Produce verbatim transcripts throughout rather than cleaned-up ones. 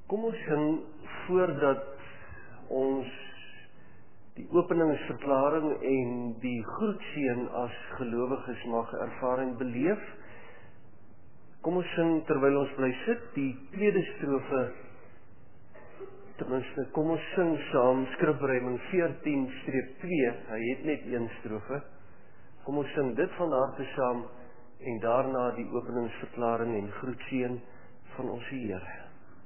Kom ons sing voordat ons die openingsverklaring en die groetseën as gelowiges mag ervaar en beleef. Kom ons sing terwyl ons bly sit, die tweede strofe, ten minste, kom ons sing saam skrifbryming veertien twee, hy het net een strofe. Kom ons sing dit van harte saam en daarna die openingsverklaring en groetseën van ons Here.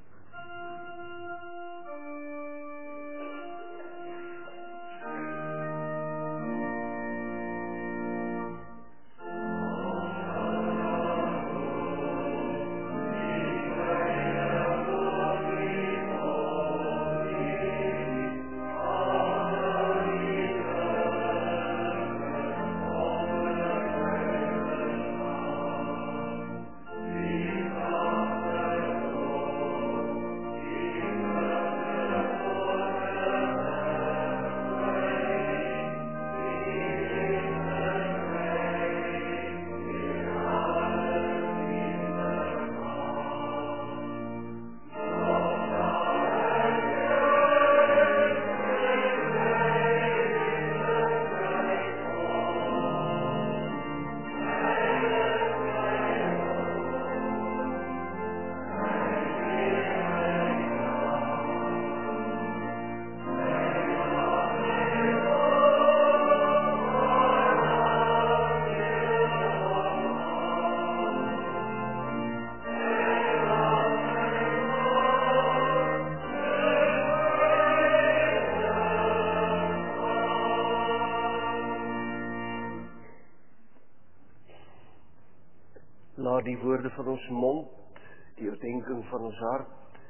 Laat die woorde van ons mond, die oordenking van ons hart,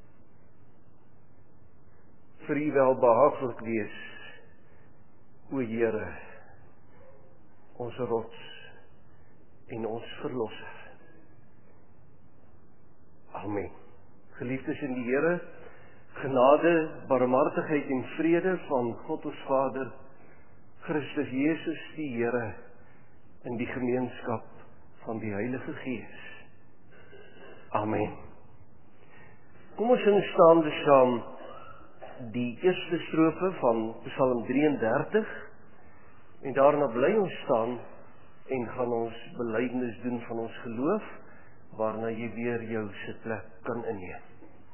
vir U welbehaaglik wees, o Here, ons rots en ons verlosser. Amen. Geliefdes in die Here, genade, barmhartigheid en vrede van God ons Vader, Christus Jesus die Here, in die gemeenskap van die Heilige Gees. Amen. Kom ons sing staande saam die eerste strofe van Psalm drieëndertig en daarna bly ons staan en gaan ons belydenis doen van ons geloof, waarna jy weer jou sitplek kan inneem.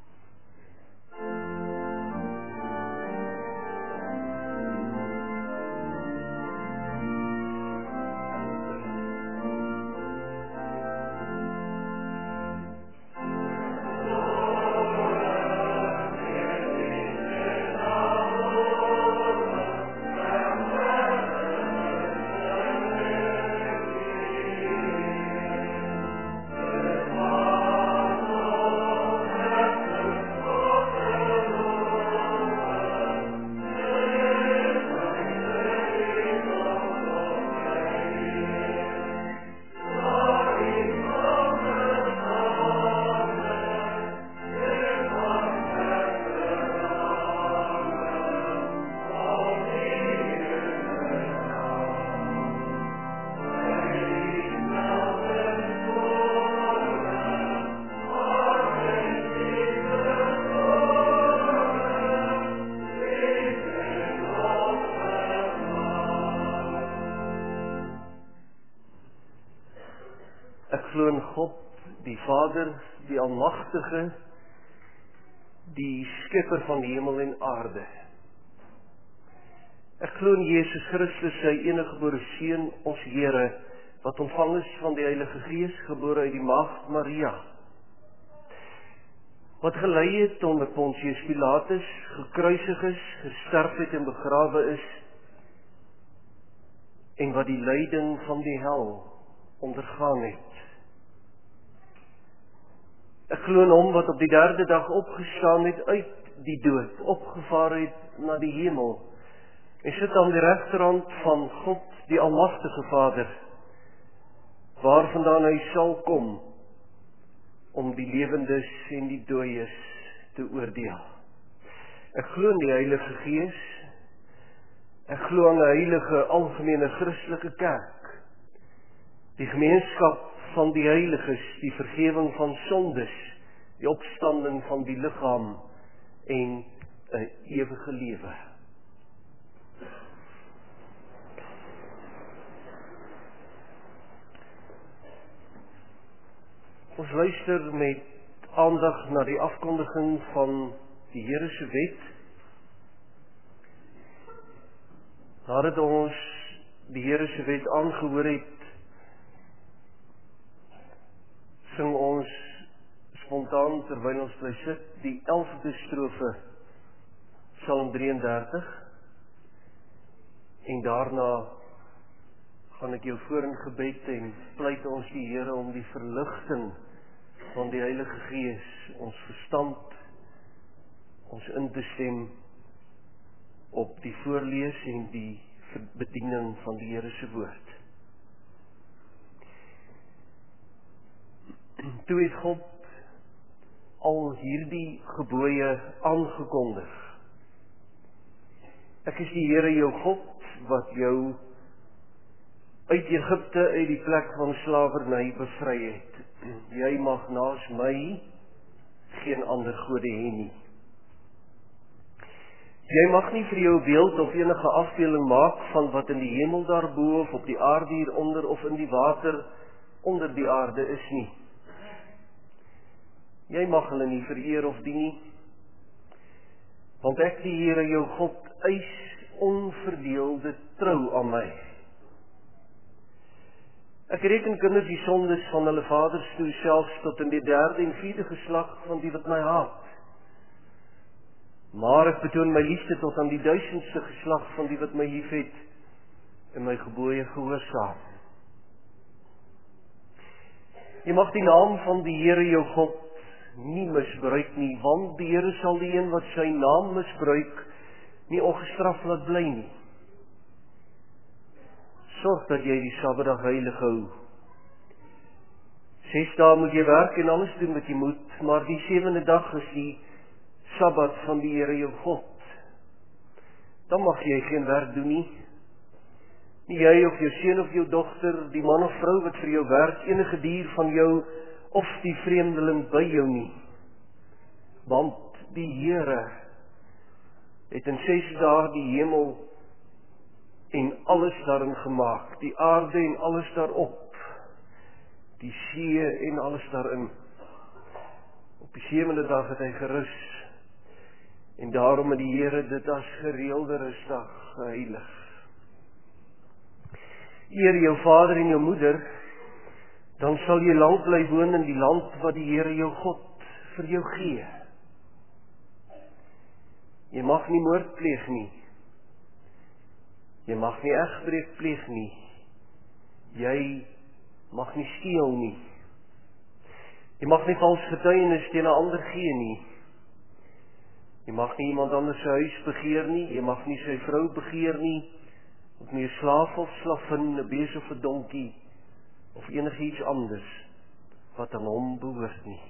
Ek glo in God, die Vader, die Almagtige, die Skepper van die hemel en aarde. Ek glo in Jesus Christus, sy eniggebore Seun, ons Here, wat ontvang is van die Heilige Gees, gebore uit die Maagd Maria, wat gelei het onder Pontius Pilatus, gekruisig is, gesterf het en begrawe is, en wat die lyding van die hel ondergaan het. Ek glo in hom wat op die derde dag opgestaan het uit die dood, opgevaar het na die hemel, en sit aan die regterhand van God, die Almagtige Vader, waarvandaan hy sal kom, om die lewendes en die dooies te oordeel. Ek glo in die Heilige Gees, ek glo aan 'n heilige algemene Christelike kerk, die gemeenskap van die heiliges, die vergewing van sondes die opstanding van die liggaam en 'n ewige lewe. Ons luister met aandag na die afkondiging van die Here se wet. Nadat ons die Here se wet aangehoor het, sing ons spontaan terwyl ons bly sit die elfde strofe Psalm drie en dertig, en daarna gaan ek jou voor in gebed en pleit ons die Here om die verligting van die Heilige Gees ons verstand, ons in te stem op die voorlees en die bediening van die Here se woord. Toe het God al hierdie gebooie aangekondig. Ek is die Here jou God, wat jou uit Egipte, uit die plek van slawerny bevry het. Jy mag naas my geen ander gode hê nie. Jy mag nie vir jou beeld of enige afbeelding maak van wat in die hemel daarbo of op die aarde hieronder of in die water onder die aarde is nie. Jy mag hulle nie vereer of dien nie, want ek die Here jou God eis onverdeelde trou aan my. Ek reken kinders die sondes van hulle vaders toe, selfs tot in die derde en vierde geslag van die wat my haat. Maar ek betoon my liefde tot aan die duisendste geslag van die wat my liefhet en my gebooie gehoorsaam. Jy mag die naam van die Here jou God nie misbruik nie, want die Here sal die een wat sy naam misbruik nie ongestraf laat bly nie. Sorg dat jy die Sabbatdag heilig hou. Ses dae moet jy werk en alles doen wat jy moet, maar die sewende dag is die Sabbat van die Here jou God. Dan mag jy geen werk doen nie. Nie jy of jou seun of jou dogter, die man of vrou wat vir jou werk, enige dier van jou of die vreemdeling by jou nie. Want die Here het in ses dae die hemel en alles daarin gemaak, die aarde en alles daarop, die see en alles daarin. Op die sewende dag het hy gerus, en daarom het die Here dit as gereelde rusdag geheilig. Eer jou vader en jou moeder, dan sal jy lank bly woon in die land wat die Here jou God vir jou gee. Jy mag nie moord pleeg nie. Jy mag nie egbreek pleeg nie. Jy mag nie steel nie. Jy mag nie vals getuienis teen 'n ander gee nie. Jy mag nie iemand anders se huis begeer nie. Jy mag nie sy vrou begeer nie. Of nie 'n slaaf of slavin, 'n bees of 'n donkie, of enigiets anders wat aan hom behoort nie.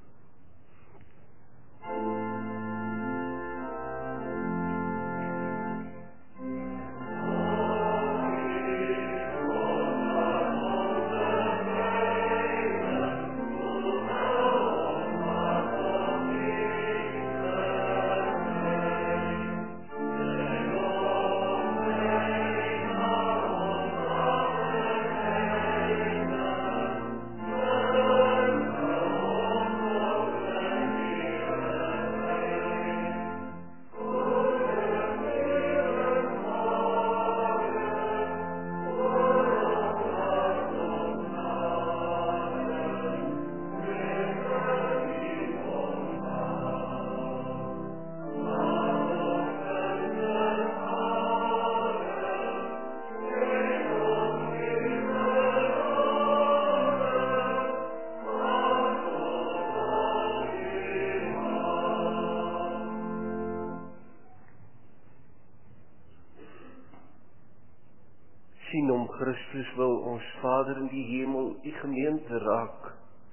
Sien om Christus wil ons Vader in die hemel die gemeente raak,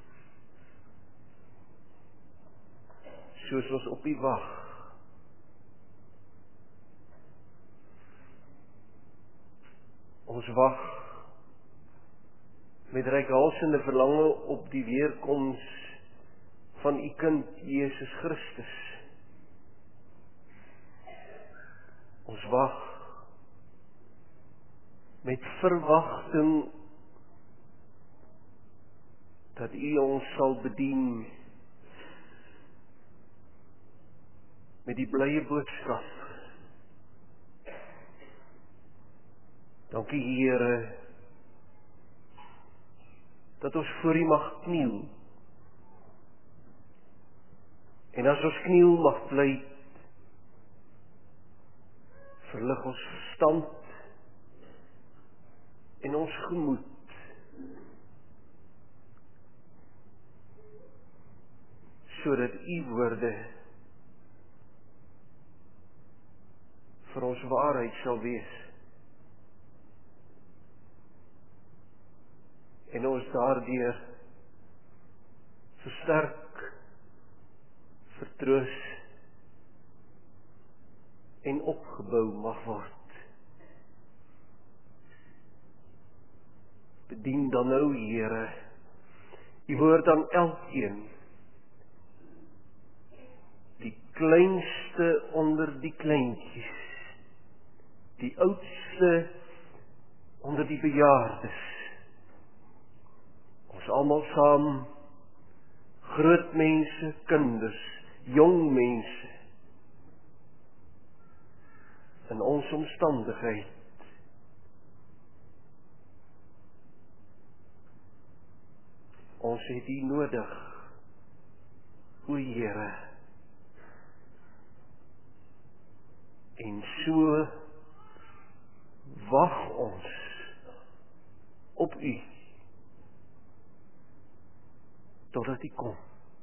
soos ons op die wag. Ons wag met reikhalsende verlange op die weerkoms van u kind Jesus Christus. Ons wag met verwagting dat u ons sal bedien met die blye boodskap. Dankie Here, dat ons voor u mag kniel. En as ons kniel mag pleit, verlig ons verstand en ons gemoed. Sodat u woorde vir ons waarheid sal wees. En ons daardeur versterk, vertroos en opgebou mag word. Bedien dan nou, Here, u woord aan elkeen, die kleinste onder die kleintjies, die oudste onder die bejaardes, ons almal saam, groot mense, kinders, jong mense, in ons omstandigheid, ons het u nodig, o Here, en so wag ons op u, totdat u kom.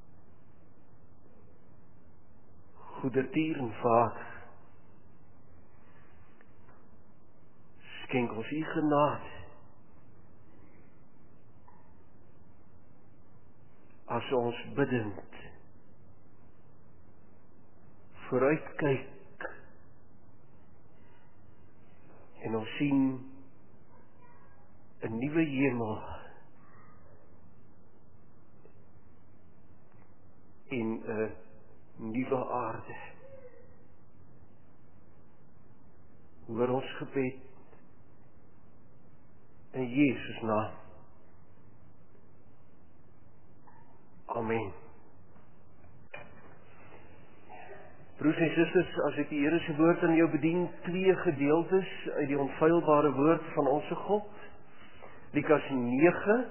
Goedertier en Vader, skenk ons u genade, as ons biddend vooruitkyk en ons sien 'n nuwe hemel en 'n nuwe aarde. Hoor ons gebed in Jesus naam. Amen. Broers en susters, as ek die Here se woord aan jou bedien, twee gedeeltes uit die onfeilbare woord van ons God, Lukas nege,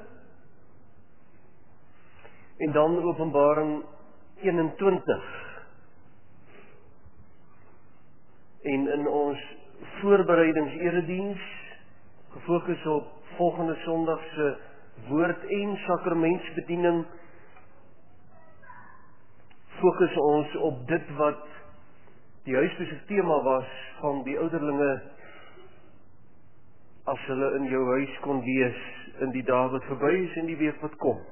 en dan Openbaring eenentwintig. En in ons voorbereidings-erediens, gefokus op volgende Sondag se woord en sakramentsbediening, fokus ons op dit wat die huisbesoek tema was van die ouderlinge, as hulle in jou huis kon wees in die dae wat verby is en die week wat kom.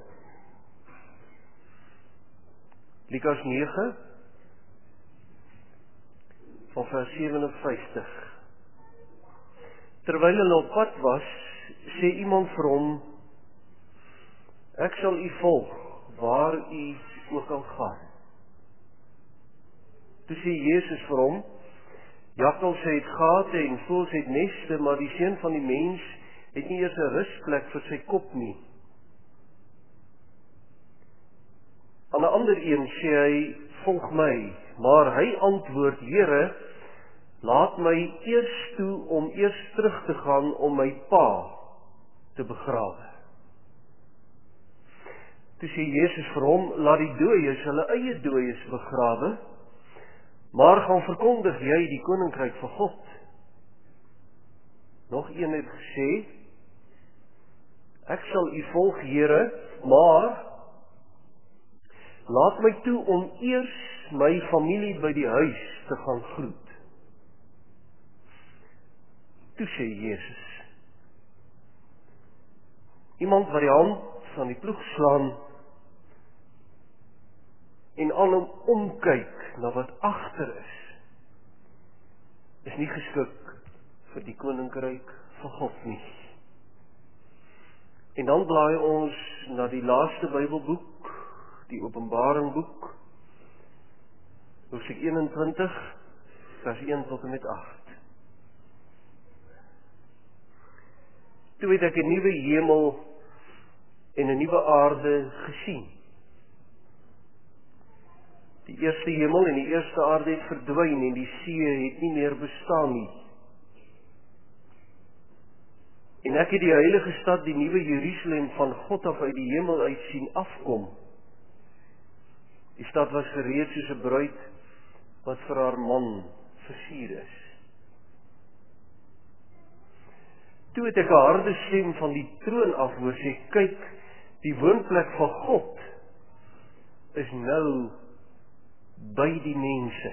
Lukas nege van vers sewe en vyftig. Terwyl hulle op pad was, sê iemand vir hom, ek sal u volg waar u ook al gaan. Toe sê Jesus vir hom, jakkals het gate en voëls het neste, maar die seun van die mens het nie eers 'n rusplek vir sy kop nie. Aan 'n ander een sê hy, volg my, maar hy antwoord, Here, laat my eers toe om eers terug te gaan om my pa te begrawe. Toe sê Jesus vir hom, laat die dooies hulle eie dooies begrawe, maar gaan verkondig jy die koninkryk van God. Nog een het gesê, ek sal u volg, Here, maar laat my toe om eers my familie by die huis te gaan groet. Toe sê Jesus, iemand wat die hand van die ploeg slaan en alom omkyk na wat agter is, is nie geskik vir die koninkryk van God nie. En dan blaai ons na die laaste Bybelboek, die Openbaring boek, hoofstuk eenentwintig, vers een tot en met agt. Toe het ek 'n nuwe hemel en 'n nuwe aarde gesien. Die eerste hemel en die eerste aarde het verdwyn en die see het nie meer bestaan nie. En ek het die heilige stad, die nuwe Jerusalem, van God af uit die hemel uit sien afkom. Die stad was gereed soos 'n bruid wat vir haar man versier is. Toe het ek 'n harde stem van die troon af hoor sê, kyk, die woonplek van God is nou by die mense.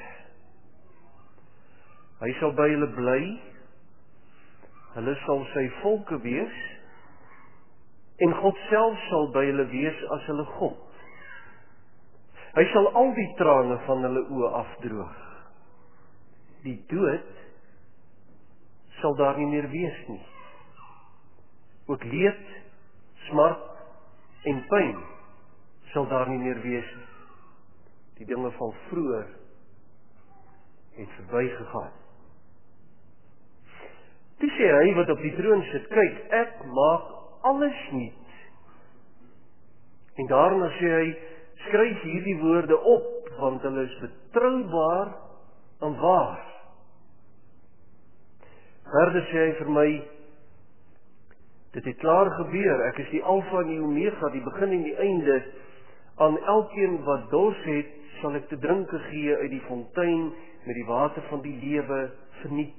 Hy sal by hulle bly, hulle sal sy volke wees, en God self sal by hulle wees as hulle God. Hy sal al die trane van hulle oë afdroog. Die dood sal daar nie meer wees nie. Ook leed, smart en pyn sal daar nie meer wees nie. Die dinge van vroeër het verbygegaan. Toe sê hy wat op die troon sit, kyk, ek maak alles nuut. En daarna sê hy, skryf hierdie woorde op, want hulle is betroubaar en waar. Verder sê hy vir my, dit het klaar gebeur, ek is die Alfa en die Omega, die begin en die einde. Aan elkeen wat dors het, sal ek te drinke gee uit die fontein met die water van die lewe verniet.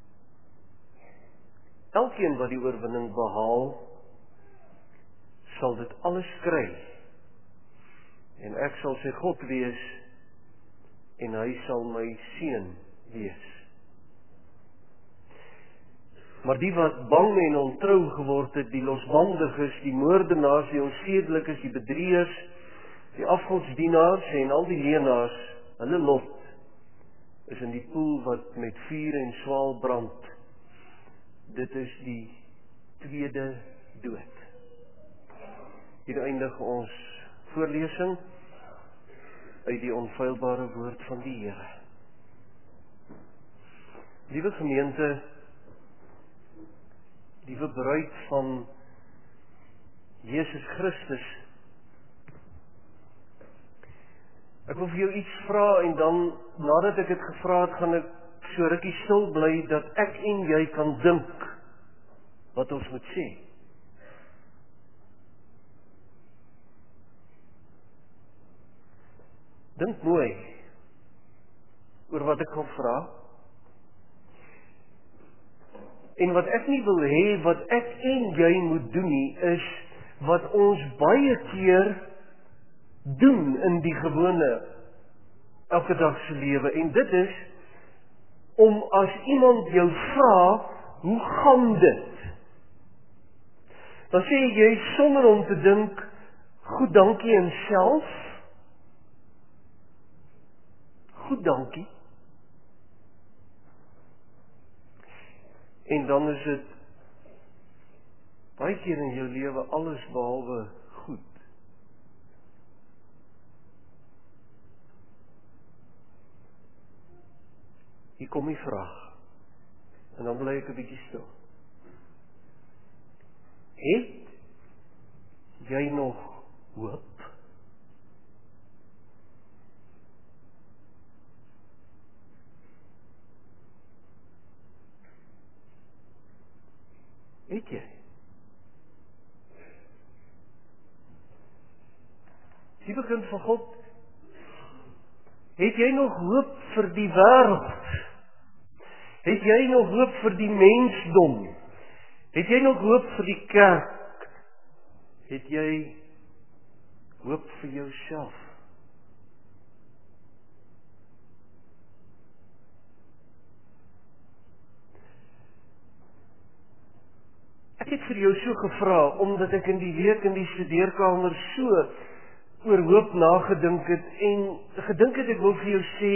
Elkeen wat die oorwinning behaal, sal dit alles kry. En ek sal sy God wees, en hy sal my seun wees. Maar die wat bang en ontrou geword het, die losbandiges, die moordenaars, die onsedelikes, die bedrieërs, die afgodsdienaars en al die leenaars, hulle lot is in die poel wat met vuur en swaal brand. Dit is die tweede dood. Hier eindig ons voorlesing uit die onfeilbare woord van die Here. Liewe gemeente, liewe bruid van Jesus Christus, ek wil vir jou iets vra en dan, nadat ek het gevra het, gaan ek so rukkie stil bly, dat ek en jy kan dink wat ons moet sê. Dink mooi oor wat ek gaan vra. En wat ek nie wil hê, wat ek en jy moet doen nie, is wat ons baie keer doen in die gewone elke dag se lewe. En dit is om as iemand jou vra, hoe gaan dit? Dan sê jy sonder om te dink, goed dankie en self. Goed dankie. En dan is dit baie keer in jou lewe alles behalwe goed. Hier kom die vraag. En dan bly ek 'n bietjie stil. Het jy nog hoop? Het jy? Liewe kind van God, het jy nog hoop vir die wêreld? Het jy nog hoop vir die mensdom? Het jy nog hoop vir die kerk? Het jy hoop vir jouself? Ek het vir jou so gevra, omdat ek in die week in die studeerkamer so oor hoop nagedink het, en gedink het ek wil vir jou sê,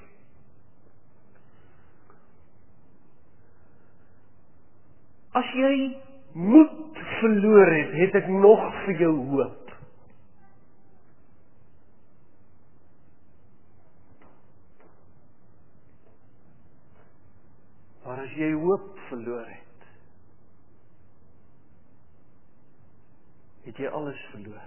as jy moed verloor het, het ek nog vir jou hoop. Maar as jy hoop verloor het, het jy alles verloor.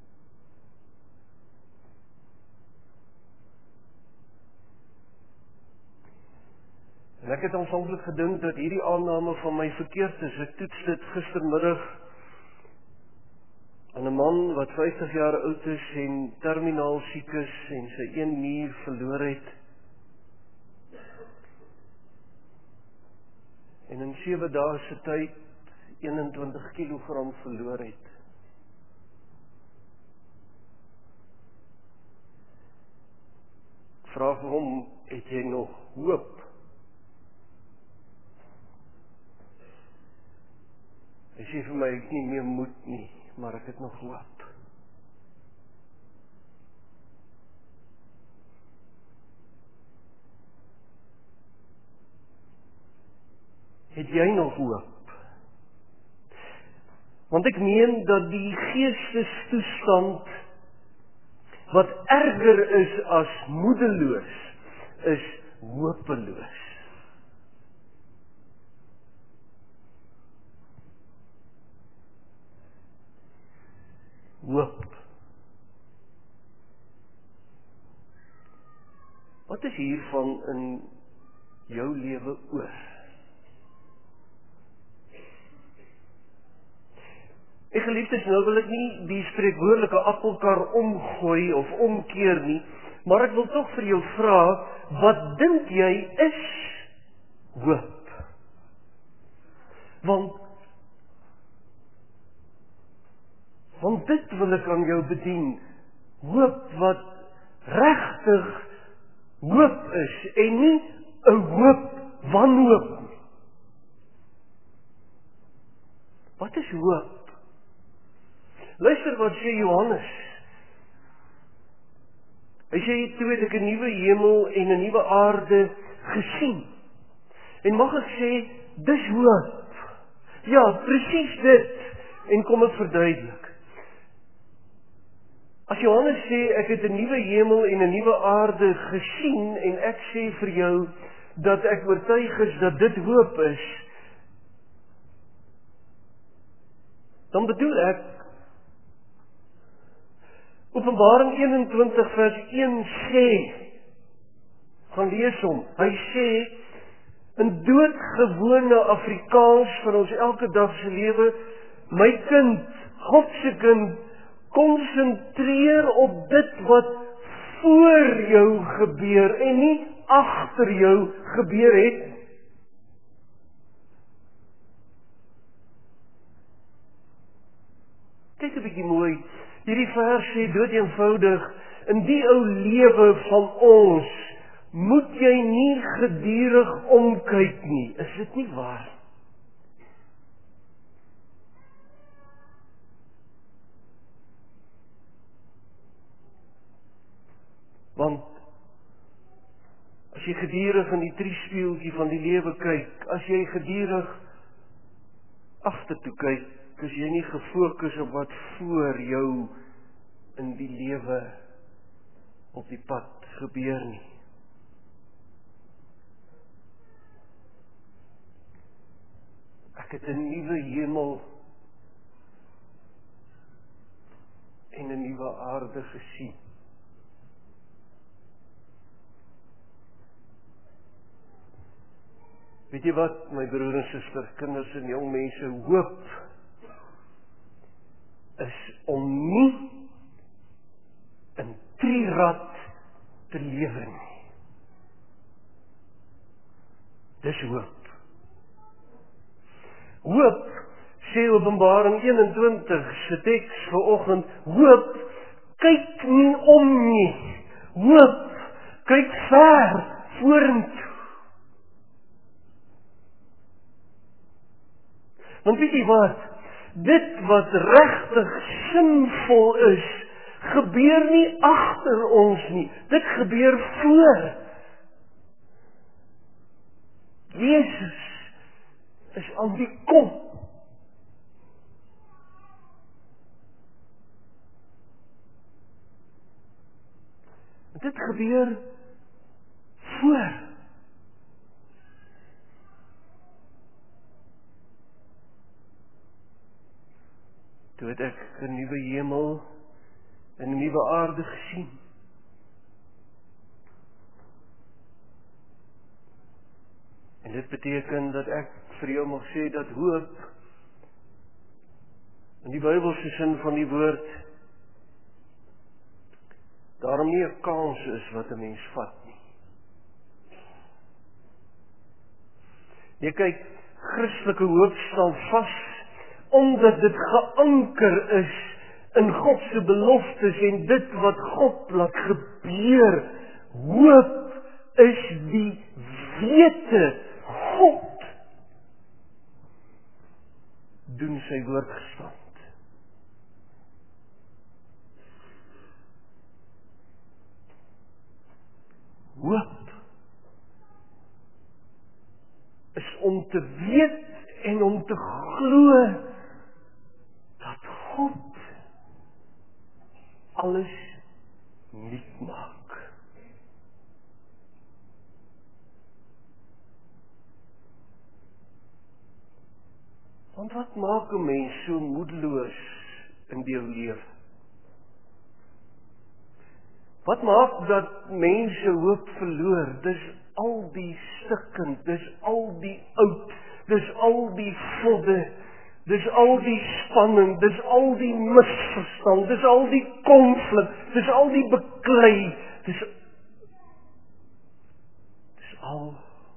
En ek het aanvanklik gedink dat hierdie aanname van my verkeerd is. Ek toets dit gistermiddag aan 'n man wat vyftig jaar oud is en terminaal siek is en sy een nier verloor het. En in sewe dae se tyd eenentwintig kilogram verloor het. Ek vra vir hom, het jy nog hoop? Hy sê vir my, ek het nie meer moed nie, maar ek het nog hoop. Het jy nog hoop? Want ek meen dat die geestestoestand wat erger is as moedeloos, is hopeloos. Hoop. Wat is hiervan in jou lewe oor? Ek geliefdes, nou wil ek nie die spreekwoordelike appelkar omgooi of omkeer nie, maar ek wil tog vir jou vra, wat dink jy is hoop? Want Want dit wil ek aan jou bedien, hoop wat regtig hoop is, en nie 'n hoop wanhoop nie. Wat is hoop? Luister wat sê Johannes. Hy sê, toe het ek 'n nuwe hemel en 'n nuwe aarde gesien. En mag ek sê, dis hoop. Ja, presies dit. En kom ek verduidelik. As Johannes sê, ek het 'n nuwe hemel en 'n nuwe aarde gesien, en ek sê vir jou, dat ek oortuig is dat dit hoop is, dan bedoel ek, Openbaring eenentwintig vers een sê, gaan lees hom, hy sê, in doodgewone Afrikaans van ons elke dag se lewe, my kind, God se kind, konsentreer op dit wat voor jou gebeur en nie agter jou gebeur het. Kyk 'n bietjie mooi. Hierdie vers sê dood eenvoudig, in die ou lewe van ons moet jy nie gedurig omkyk nie. Is dit nie waar? Want as jy gedurig in die triespieeltjie van die lewe kyk, as jy gedurig agtertoe kyk, is jy nie gefokus op wat voor jou in die lewe op die pad gebeur nie. Ek het 'n nuwe hemel en 'n nuwe aarde gesien. Weet jy wat, my broer en suster, kinders en jong mense, hoop is om nie in trirad te lewe nie. Dis hoop. Hoop, sê Openbaring eenentwintig se teks vanoggend, hoop kyk nie om nie. Hoop kyk ver vorentoe. Want weet jy wat, dit wat regtig sinvol is, gebeur nie agter ons nie, dit gebeur voor. Jesus is aan die kom. Dit gebeur voor. Toe het ek 'n nuwe hemel en 'n nuwe aarde gesien. En dit beteken dat ek vir jou mag sê dat hoop in die Bybelse sin van die woord daarom nie 'n kans is wat 'n mens vat nie. Jy kyk, Christelike hoop staan vas omdat dit geanker is in God se beloftes en dit wat God laat gebeur. Hoop is die wete God doen sy woord gestand. Hoop is om te weet en om te glo dat God alles nuut maak. Want wat maak 'n mens so moedeloos in jou lewe? Wat maak dat mense hoop verloor? Dis al die stikkend, dis al die oud, dis al die vodde, dis al die spanning, dis al die misverstand, dis al die konflik, dis al die beklei, dis dis al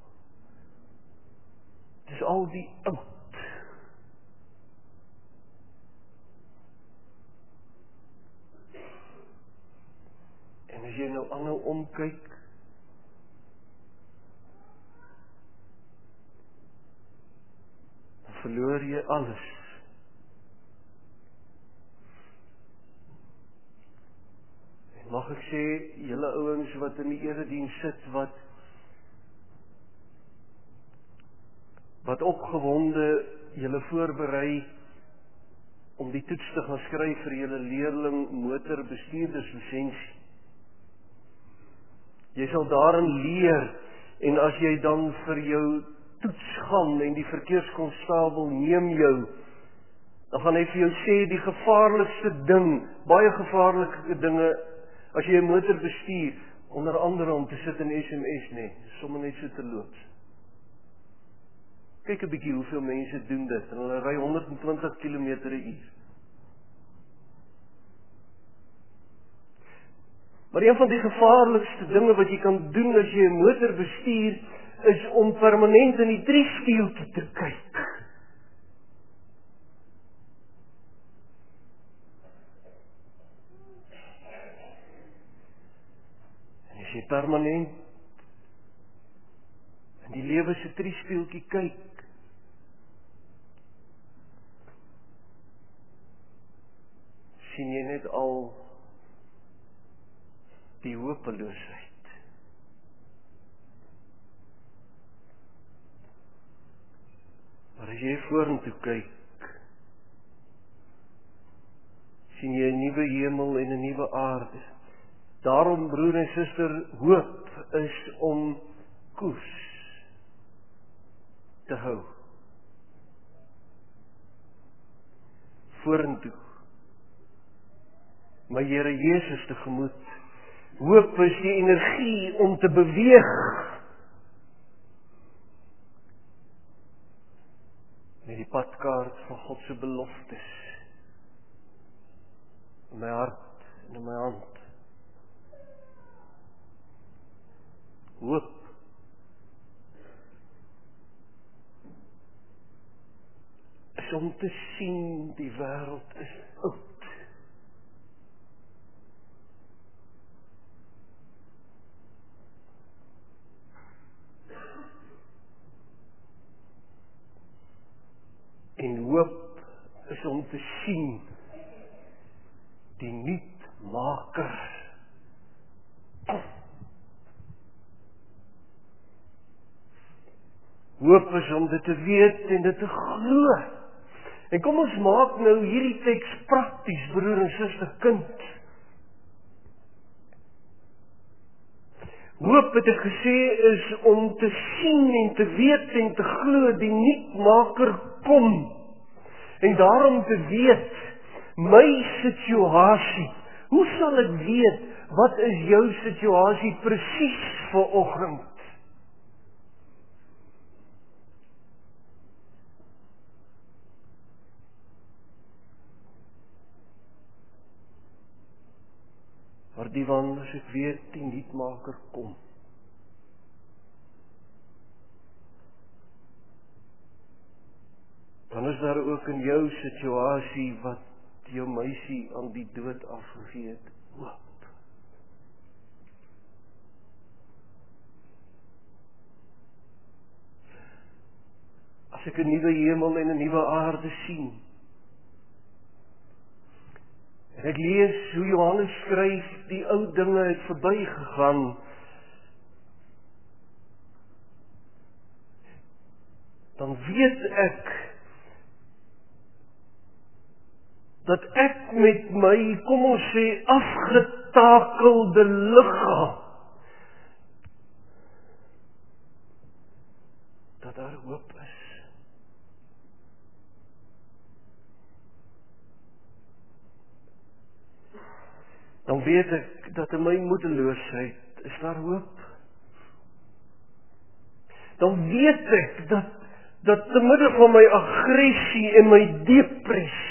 dis al die oud. En as jy nou aanhou omkyk, dan verloor jy alles. En mag ek sê, julle ouens wat in die erediens sit, wat wat opgewonde julle voorberei om die toets te gaan skryf vir julle leerling motorbestuurderslisensie. Jy sal daarin leer, en as jy dan vir jou toets gaan en die verkeerskonstabel neem jou, dan gaan hy vir jou sê die gevaarlikste ding, baie gevaarlike dinge, as jy 'n motor bestuur, onder andere om te sit in S M S, nee, sommer net so te loop. Kyk 'n bietjie hoeveel mense doen dit, en hulle ry honderd en twintig kilometer per uur. Maar een van die gevaarlikste dinge wat jy kan doen as jy 'n motor bestuur, is om permanent in die driespieeltjie te kyk. En as jy permanent in die lewe se driespieeltjie kyk, sien jy net al die hopeloosheid. Maar as jy vorentoe kyk, sien jy 'n nuwe hemel en 'n nuwe aarde. Daarom, broer en suster, hoop is om koers te hou. Vorentoe. My Here Jesus tegemoet. Hoop is die energie om te beweeg. Met die padkaart van God se beloftes. In my hart en in my hand. Hoop. Is om te sien die wêreld is oud. En hoop is om te sien die nuutmaker kom. Hoop is om dit te weet en dit te glo. En kom ons maak nou hierdie teks prakties, broer en suster, kind. Hoop, het ek gesê, is om te sien en te weet en te glo die nuutmaker kom. En daarom te weet my situasie. Hoe sal ek weet, wat is jou situasie presies vanoggend? Maar die wan, as ek weet, die nuutmaker kom. Dan is daar ook in jou situasie wat jou meisie aan die dood afgegee het, hoop. As ek 'n nuwe hemel en 'n nuwe aarde sien, en ek lees hoe Johannes skryf, die ou dinge het verbygegaan, dan weet ek dat ek met my, kom ons sê, afgetakelde liggaam, dat daar hoop is. Dan weet ek dat in my moedeloosheid is daar hoop. Dan weet ek dat, dat te midde van my aggressie en my depressie,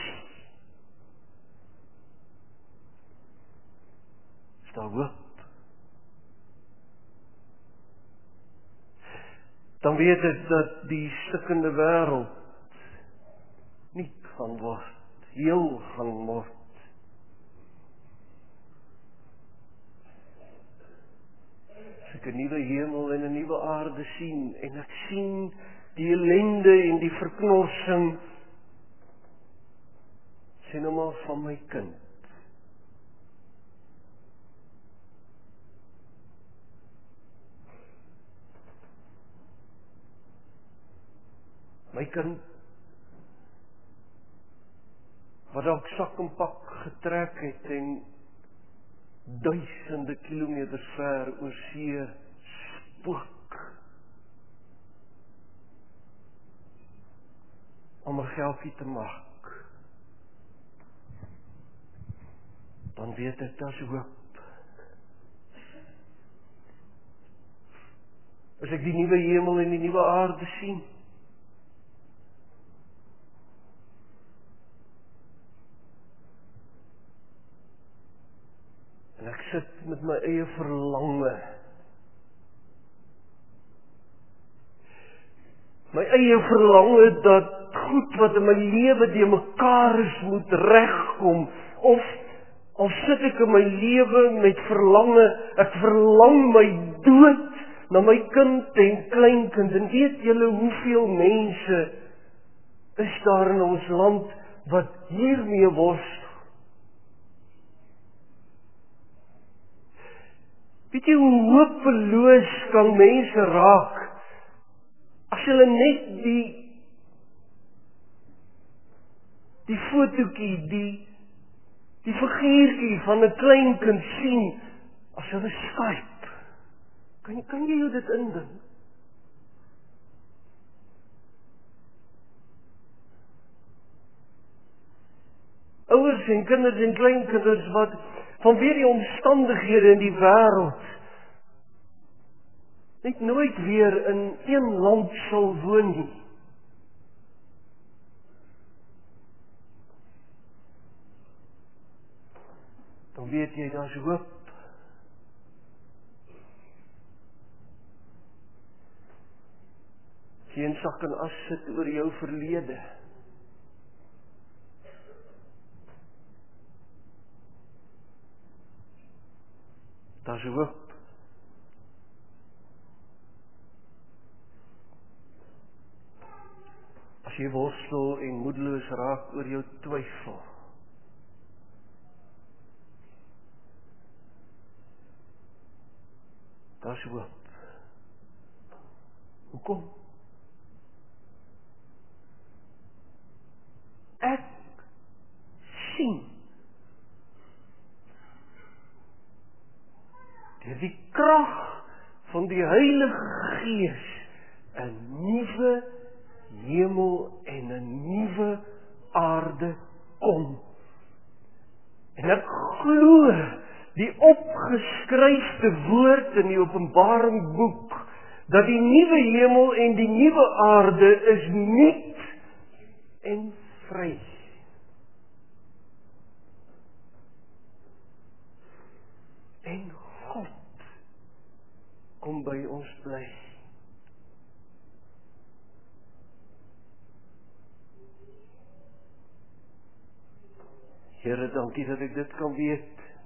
daar hoop. Dan weet ek dat die stikkende wêreld nuut gaan word, heel gaan word. As ek 'n nuwe hemel en 'n nuwe aarde sien, en ek sien die ellende en die verknorsing, sê nou maar van my kind. My kind, wat dalk sak en pak getrek het en duisende kilometers ver oor see spook om 'n geldjie te maak, dan weet ek daar's hoop. As ek die nuwe hemel en die nuwe aarde sien, en ek sit met my eie verlange, my eie verlange dat goed wat in my lewe die mekaar is moet regkom, of al sit ek in my lewe met verlange, ek verlang my dood na my kind en kleinkind, en weet julle hoeveel mense is daar in ons land wat hiermee worstel? Weet jy hoe hopeloos kan mense raak as hulle net die die fotootjie, die die figuurtjie van 'n kleinkind sien as hulle Skype. Kan, kan jy jou dit indink? Ouers en kinders en kleinkinders wat vanweer die omstandighede in die wêreld net nooit weer in een land sal woon nie. Dan weet jy, daar's hoop. Geen sak en as sit oor jou verlede. Daar's hoop. As jy worstel en moedeloos raak oor jou twyfel, daar's hoop. Hoekom? Ek sien deur die krag van die Heilige Gees 'n nuwe hemel en 'n nuwe aarde kom, En ek glo die opgeskryfde woord in die Openbaring boek, dat die nuwe hemel en die nuwe aarde is nuut en vry. En God kom by ons bly. Here, dankie dat ek dit kan weet.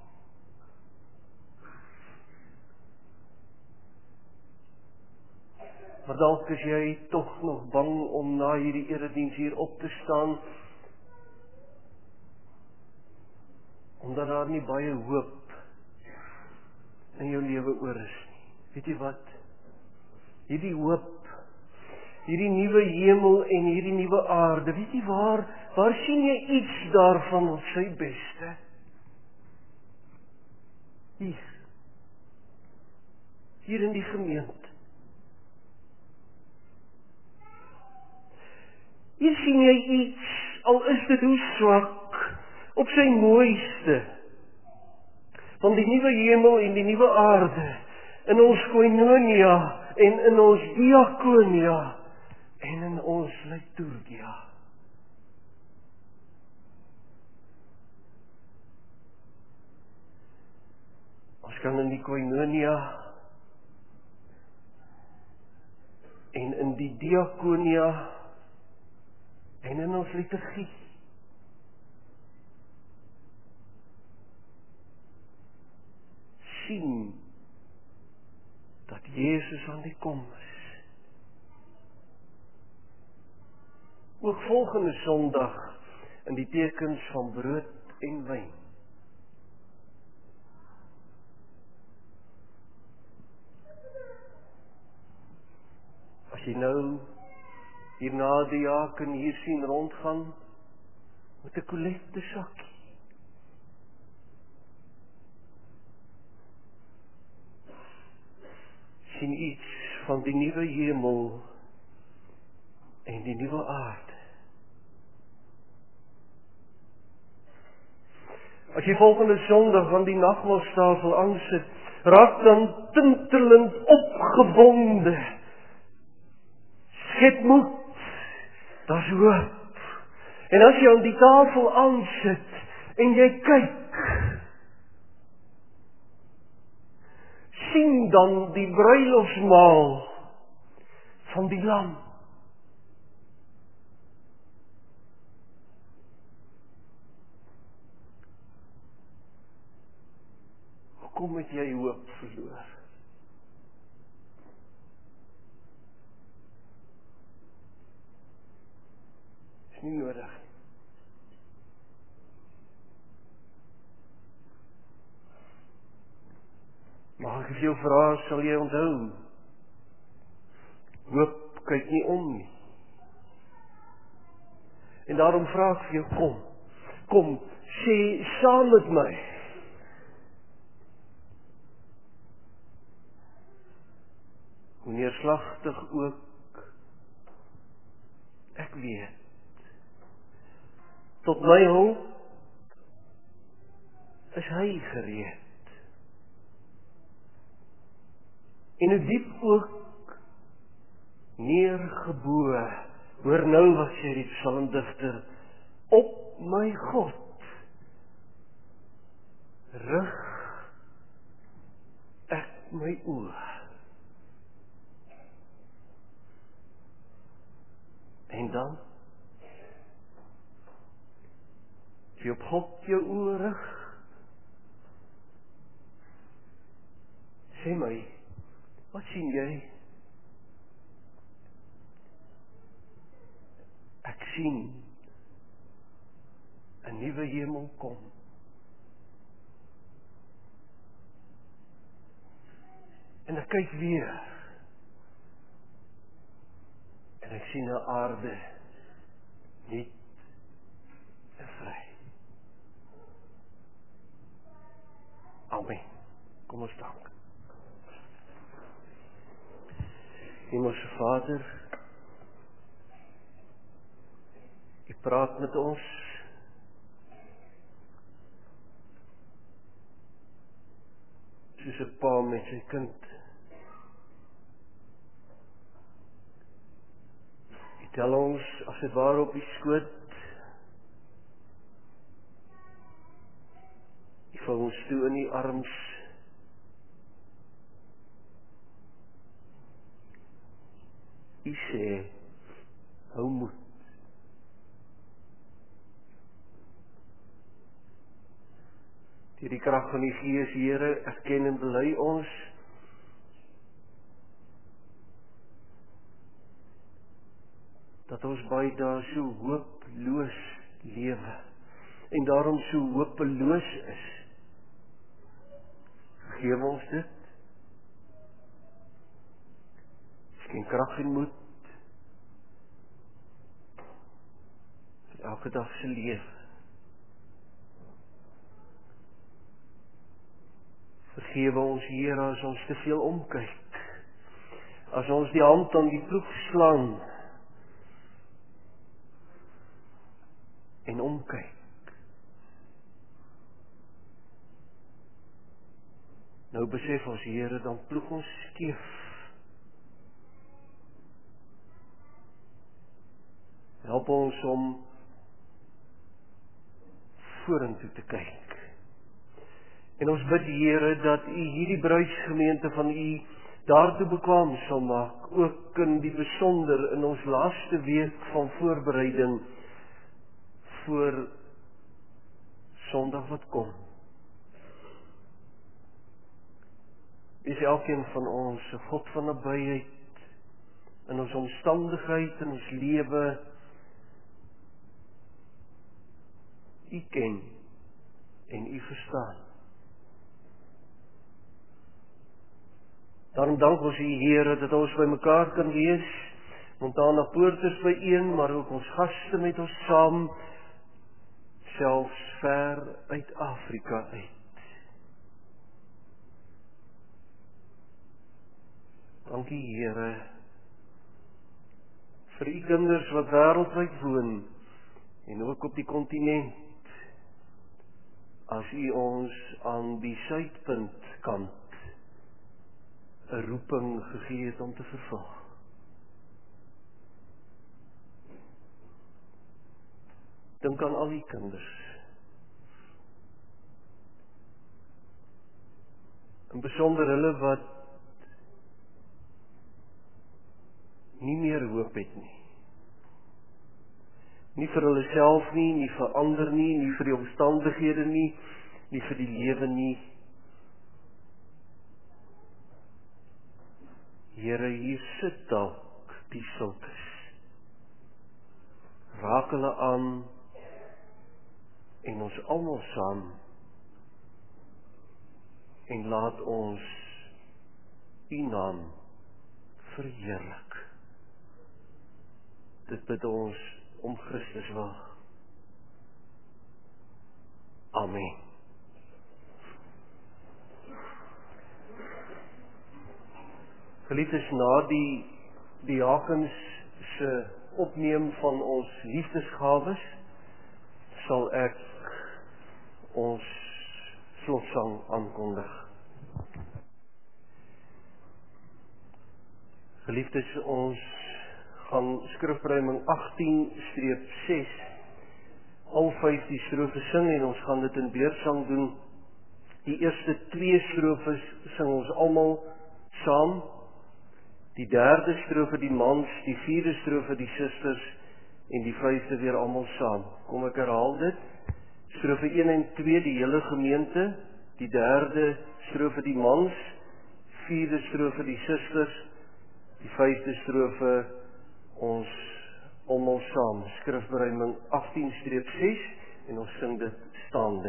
Maar dalk is jy tog nog bang om na hierdie erediens hier op te staan, omdat daar nie baie hoop in jou lewe oor is nie. Weet jy wat? Hierdie hoop, hierdie nuwe hemel en hierdie nuwe aarde, weet jy waar, waar sien jy iets daarvan op sy beste? Hier. Hier in die gemeente. Hier sien jy iets, al is dit hoe swak, op sy mooiste, van die nuwe hemel en die nuwe aarde, in ons koinonia, en in ons diakonia, en in ons liturgia. Ons kan in die koinonia, en in die diakonia, en in ons liturgie, sien dat Jezus aan die kom is. Ook volgende Sondag in die tekens van brood en wyn. As jy nou hierna die diaken hier sien rondgaan, met 'n kollekte sakkie. Sien iets van die nuwe hemel en die nuwe aarde. As jy volgende Sondag aan die nagmaalstafel aansit, raak dan tintelend opgewonde. Skep moed. Daar's hoop. En as jy aan die tafel aansit en jy kyk, sien dan die bruilofsmaal van die lam. Hoekom het jy hoop verloor? Is nie nodig. Maar as ek jou vra, sal jy onthou, hoop kyk nie om nie. En daarom vra ek vir jou, kom, kom, sê saam met my, hoe neerslagtig ook ek weet, tot my hulp is hy gereed. En hoe diep ook neergeboe, hoor nou wat sê die psalmdigter, op my God rig ek my oë. En dan, as jy op God jou oë rig, sê my, wat sien jy? Ek sien 'n nuwe hemel kom. En ek kyk weer. En ek sien 'n aarde nuut en vry. Amen. Kom ons dank. Hemelse Vader, U praat met ons met sy kind. Hy tel ons as dit ware op die skoot. Hy vou ons toe in die arms. Hy sê, hou moed. Deur die krag van die Gees, Here, erken en bely ons dat ons baie daar so hooploos lewe en daarom so hopeloos is. Vergewe ons dit. Skenk krag en moed vir elke dag se lewe. Vergewe ons, Here, as ons te veel omkyk. As ons die hand aan die ploeg slaan en omkyk. Nou besef ons, Here, dan ploeg ons skeef. Help ons om vorentoe te kyk. En ons bid, Here, dat U hierdie bruidsgemeente van U daartoe bekwaam sal maak, ook in die besonder in ons laaste week van voorbereiding voor Sondag wat kom. Is elkeen van ons 'n God van nabyheid in ons omstandigheid, in ons lewe. U ken en U verstaan. Daarom dank ons U, Here, dat ons by mekaar kan wees, Montana Poorters byeen, maar ook ons gaste met ons saam, selfs ver uit Afrika uit. Dankie, Here, vir U kinders wat wêreldwyd woon, en ook op die kontinent, as U ons aan die suidpunt kant 'n roeping gegee het om te vervul. Dink aan al die kinders. In besonder hulle wat nie meer hoop het nie. Nie vir hulle self nie, nie vir ander nie, nie vir die omstandighede nie, nie vir die lewe nie. Here, hier sit dalk die sulkes. Raak hulle aan en ons almal saam en laat ons U naam verheerlik. Dit bid ons om Christus wil. Amen. Geliefdes, na die diakens se opneem van ons liefdesgawes, sal ek ons slotsang aankondig. Geliefdes, ons gaan skrifruiming agttien ses, al vyf die strofe sing en ons gaan dit in beersang doen. Die eerste twee strofes sing ons almal saam. Die derde strofe die mans, die vierde strofe die susters en die vyfde weer almal saam. Kom ek herhaal dit. Strofe een en twee die hele gemeente, die derde strofe die mans, vierde strofe die susters, die vyfde strofe ons almal saam. Skrifbereiding agttien ses en ons sing dit staande.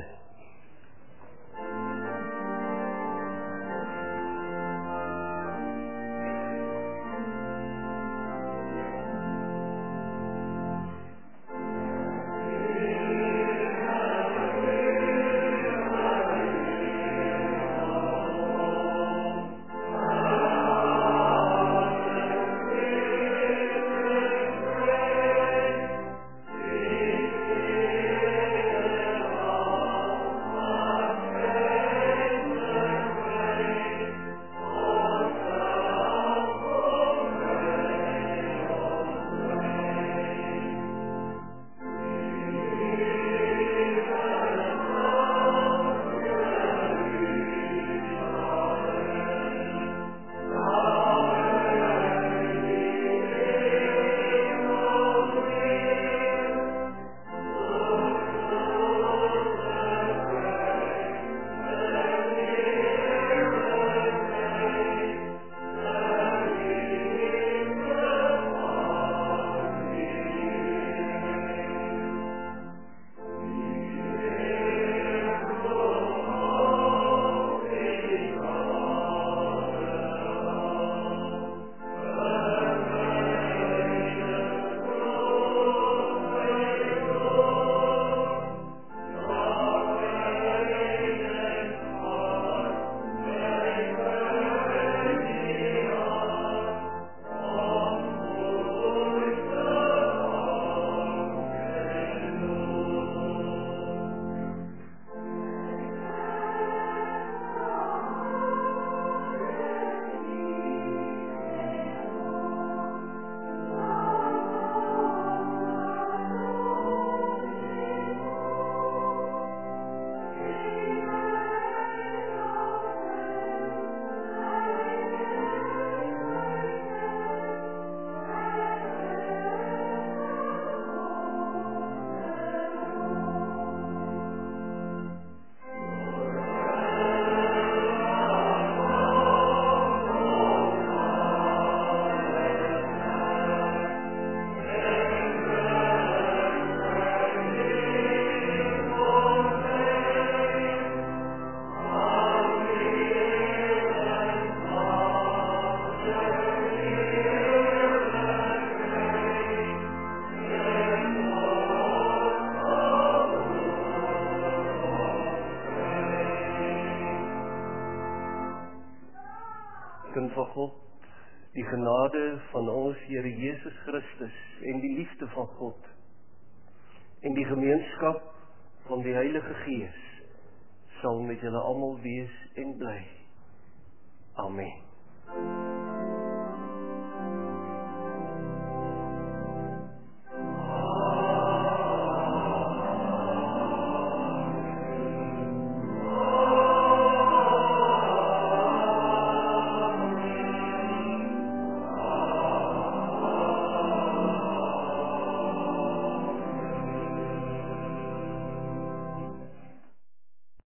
kind van God, die genade van ons Here Jesus Christus en die liefde van God en die gemeenskap van die Heilige Gees sal met julle almal wees en bly. Amen.